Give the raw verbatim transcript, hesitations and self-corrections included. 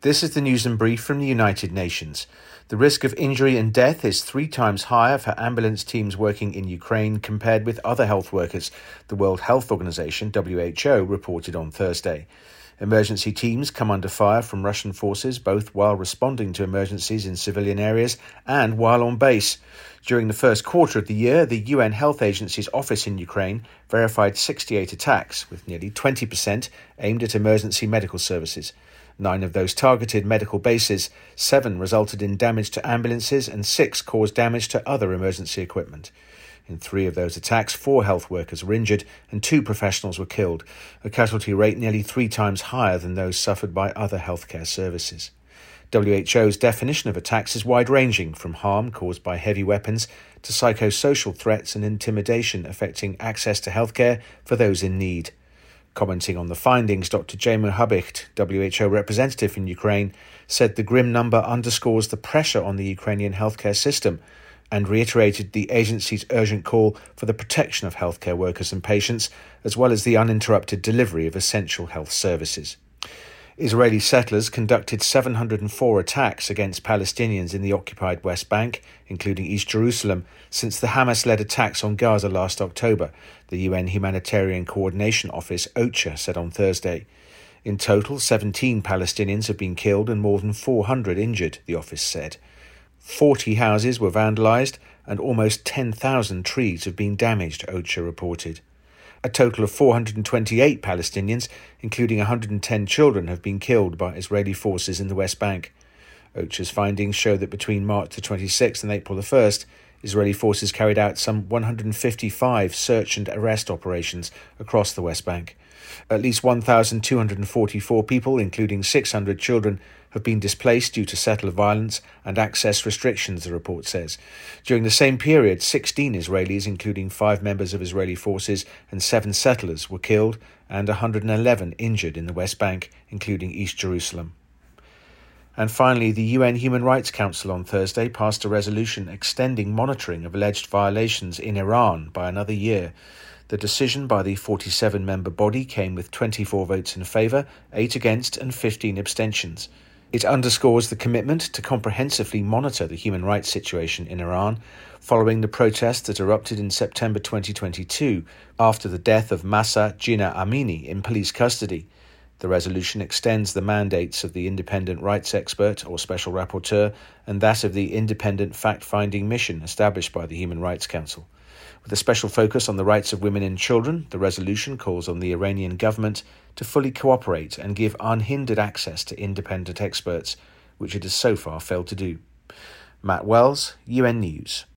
This is the news and brief from the United Nations. The risk of injury and death is three times higher for ambulance teams working in Ukraine compared with other health workers, the World Health Organization, W H O, reported on Thursday. Emergency teams come under fire from Russian forces both while responding to emergencies in civilian areas and while on base. During the first quarter of the year, the U N Health Agency's office in Ukraine verified sixty-eight attacks, with nearly twenty percent aimed at emergency medical services. Nine of those targeted medical bases, seven resulted in damage to ambulances and six caused damage to other emergency equipment. In three of those attacks, four health workers were injured and two professionals were killed, a casualty rate nearly three times higher than those suffered by other healthcare services. W H O's definition of attacks is wide-ranging, from harm caused by heavy weapons to psychosocial threats and intimidation affecting access to healthcare for those in need. Commenting on the findings, Doctor Jemu Habicht, W H O representative in Ukraine, said the grim number underscores the pressure on the Ukrainian healthcare system and reiterated the agency's urgent call for the protection of healthcare workers and patients, as well as the uninterrupted delivery of essential health services. Israeli settlers conducted seven hundred four attacks against Palestinians in the occupied West Bank, including East Jerusalem, since the Hamas-led attacks on Gaza last October, the U N Humanitarian Coordination Office, OCHA, said on Thursday. In total, seventeen Palestinians have been killed and more than four hundred injured, the office said. forty houses were vandalized and almost ten thousand trees have been damaged, OCHA reported. A total of four hundred twenty-eight Palestinians, including one hundred ten children, have been killed by Israeli forces in the West Bank. OCHA's findings show that between March the twenty-sixth and April the first, Israeli forces carried out some one hundred fifty-five search and arrest operations across the West Bank. At least one thousand two hundred forty-four people, including six hundred children, have been displaced due to settler violence and access restrictions, the report says. During the same period, sixteen Israelis, including five members of Israeli forces and seven settlers, were killed and one hundred eleven injured in the West Bank, including East Jerusalem. And finally, the U N Human Rights Council on Thursday passed a resolution extending monitoring of alleged violations in Iran by another year. The decision by the forty-seven member body came with twenty-four votes in favour, eight against and fifteen abstentions. It underscores the commitment to comprehensively monitor the human rights situation in Iran following the protests that erupted in September twenty twenty-two after the death of Mahsa Jina Amini in police custody. The resolution extends the mandates of the independent rights expert or special rapporteur and that of the independent fact-finding mission established by the Human Rights Council. With a special focus on the rights of women and children, the resolution calls on the Iranian government to fully cooperate and give unhindered access to independent experts, which it has so far failed to do. Matt Wells, U N News.